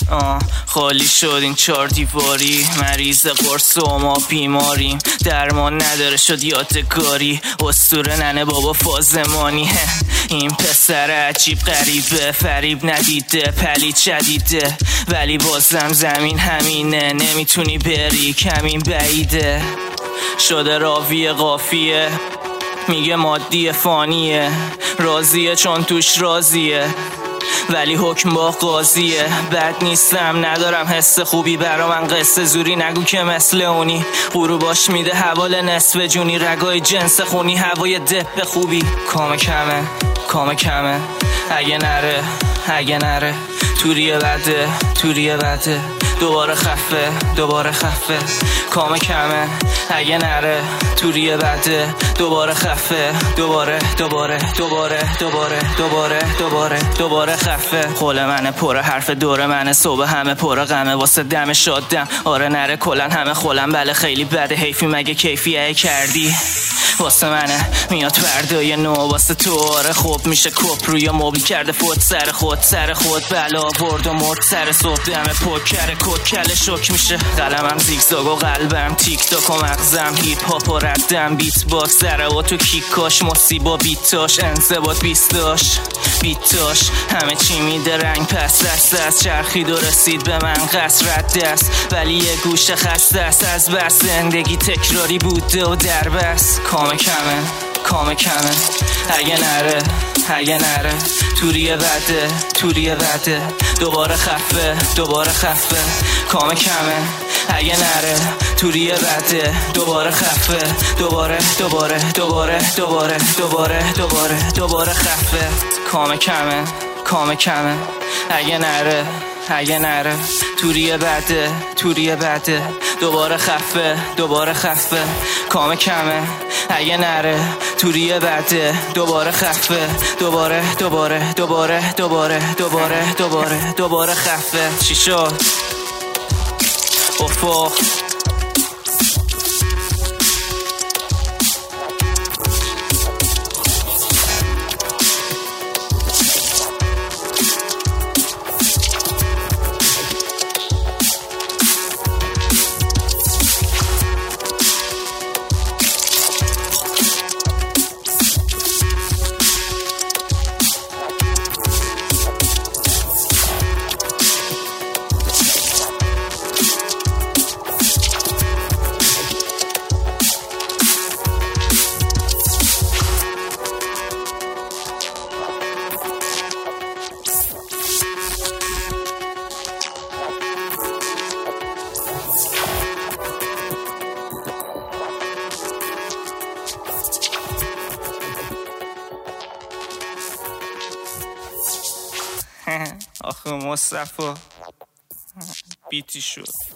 خالی شد این 4 دیواری، مریض قرص و ما بیماریم، درمان نداره شد یادگاری، اسطوره ننه بابا فازمانی. این پسر عجیب غریبه، فریب ندیده، پلید جدیده، ولی بازم زمین همینه، نمیتونی بری کمین بعیده. شده راوی قافیه، میگه مادی فانیه، راضیه چون توش رازیه، ولی حکم با قاضیه. بد نیستم ندارم حس خوبی، برا من قصه زوری نگو که مثل اونی، غروباش میده حوال نصف جونی، رگای جنس خونی هوای دپ خوبی. کامه کمه اگه نره توریه بده دوباره خفه. کامه کمه اگه نره توریه بده دوباره خفه، دوباره خفه. خول منه پر حرف دور منه، صبح همه پر غمه واسه دم شادم. آره نره کلن همه خولم، بله خیلی بده، حیفی مگه کیفیه کردی واسه منه میاد فردای نو واسه تو. آره خوب میشه کپ روی موبیل کرده فوت سر خود بلا برد و مرد سر صبح دم پوکر کوکل شک میشه. قلمم زیگزاگ و قلبم تیک تاک و مغزم هیپ هاپ و ردم بیت باکس سره و تو کیکاش مصیبا بیتاش انضباط بیتاش همه چی میده رنگ پس دست چرخید و رسید به من قصر دست، ولی یه گوشه خسته است از بس زندگی تکراری بوده و در بس. کامه کمه اگه نره توریه بده دوباره خفه. کامه کمه اگه نره توریه بده دوباره خفه، دوباره خفه. کامه کمه اگه نره توریه بده دوباره خفه. کامه کمه اگه نره توریه بده دوباره خفه، دوباره خفه. چی شد؟ افق آخه مصطفی بیتی شد.